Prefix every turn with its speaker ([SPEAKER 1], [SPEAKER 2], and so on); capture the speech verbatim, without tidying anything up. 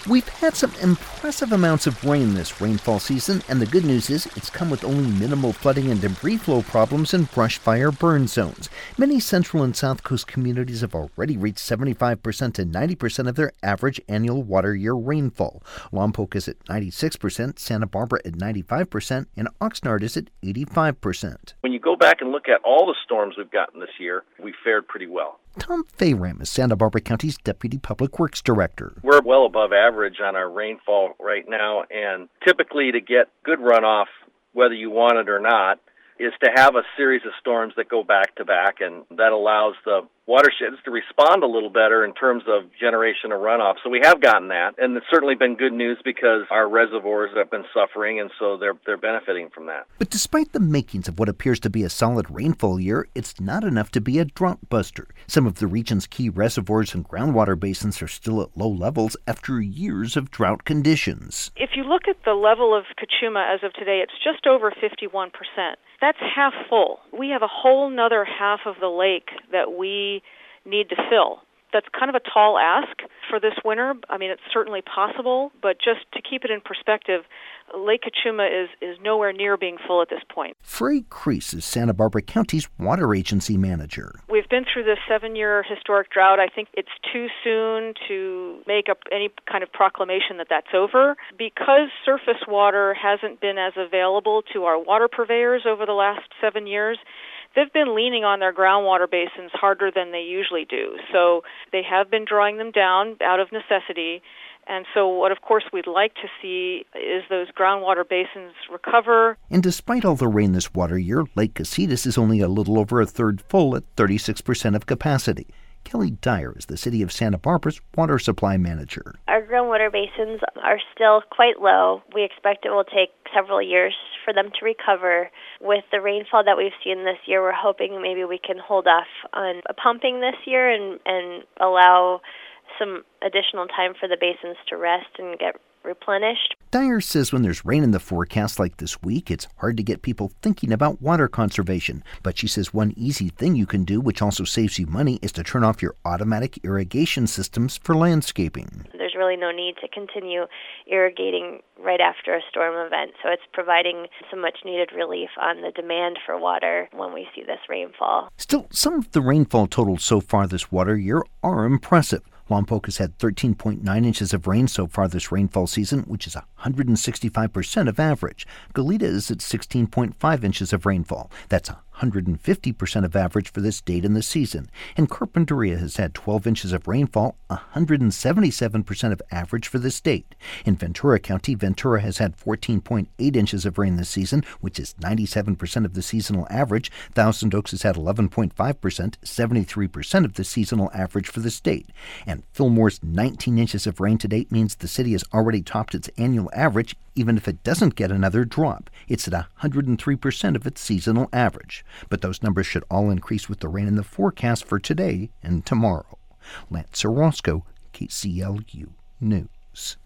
[SPEAKER 1] We've had some impressive amounts of rain this rainfall season, and the good news is it's come with only minimal flooding and debris flow problems in brush fire burn zones. Many central and south coast communities have already reached seventy-five percent to ninety percent of their average annual water year rainfall. Lompoc is at ninety-six percent, Santa Barbara at ninety-five percent, and Oxnard is at eighty-five percent.
[SPEAKER 2] When you go back and look at all the storms we've gotten this year, we fared pretty well.
[SPEAKER 1] Tom Fayram is Santa Barbara County's Deputy Public Works Director.
[SPEAKER 2] We're well above average on our rainfall right now, and typically to get good runoff, whether you want it or not, is to have a series of storms that go back to back, and that allows the watersheds to respond a little better in terms of generation of runoff. So we have gotten that, and it's certainly been good news because our reservoirs have been suffering, and so they're they're benefiting from that.
[SPEAKER 1] But despite the makings of what appears to be a solid rainfall year, it's not enough to be a drought buster. Some of the region's key reservoirs and groundwater basins are still at low levels after years of drought conditions.
[SPEAKER 3] If you look at the level of Kachuma as of today, it's just over fifty-one percent. That's half full. We have a whole nother half of the lake that we need to fill. That's kind of a tall ask for this winter. I mean, it's certainly possible, but just to keep it in perspective, Lake Kachuma is, is nowhere near being full at this point.
[SPEAKER 1] Frey Crease is Santa Barbara County's water agency manager.
[SPEAKER 3] We've been through this seven-year historic drought. I think it's too soon to make up any kind of proclamation that that's over. Because surface water hasn't been as available to our water purveyors over the last seven years, they've been leaning on their groundwater basins harder than they usually do. So they have been drawing them down out of necessity. And so what, of course, we'd like to see is those groundwater basins recover.
[SPEAKER 1] And despite all the rain this water year, Lake Casitas is only a little over a third full at thirty-six percent of capacity. Kelly Dyer is the City of Santa Barbara's water supply manager.
[SPEAKER 4] Our groundwater basins are still quite low. We expect it will take several years for them to recover. With the rainfall that we've seen this year, we're hoping maybe we can hold off on pumping this year and, and allow some additional time for the basins to rest and get replenished.
[SPEAKER 1] Dyer says when there's rain in the forecast like this week, it's hard to get people thinking about water conservation. But she says one easy thing you can do, which also saves you money, is to turn off your automatic irrigation systems for landscaping.
[SPEAKER 4] There's really no need to continue irrigating right after a storm event, so it's providing some much-needed relief on the demand for water when we see this rainfall.
[SPEAKER 1] Still, some of the rainfall totals so far this water year are impressive. Lompoc has had thirteen point nine inches of rain so far this rainfall season, which is one hundred sixty-five percent of average. Goleta is at sixteen point five inches of rainfall. That's one hundred fifty percent of average for this date in the season. And Carpinteria has had twelve inches of rainfall, one hundred seventy-seven percent of average for this date. In Ventura County, Ventura has had fourteen point eight inches of rain this season, which is ninety-seven percent of the seasonal average. Thousand Oaks has had eleven point five percent, seventy-three percent of the seasonal average for this date. And Fillmore's nineteen inches of rain to date means the city has already topped its annual average, even if it doesn't get another drop. It's at one hundred three percent of its seasonal average. But those numbers should all increase with the rain in the forecast for today and tomorrow. Lance Orozco, K C L U News.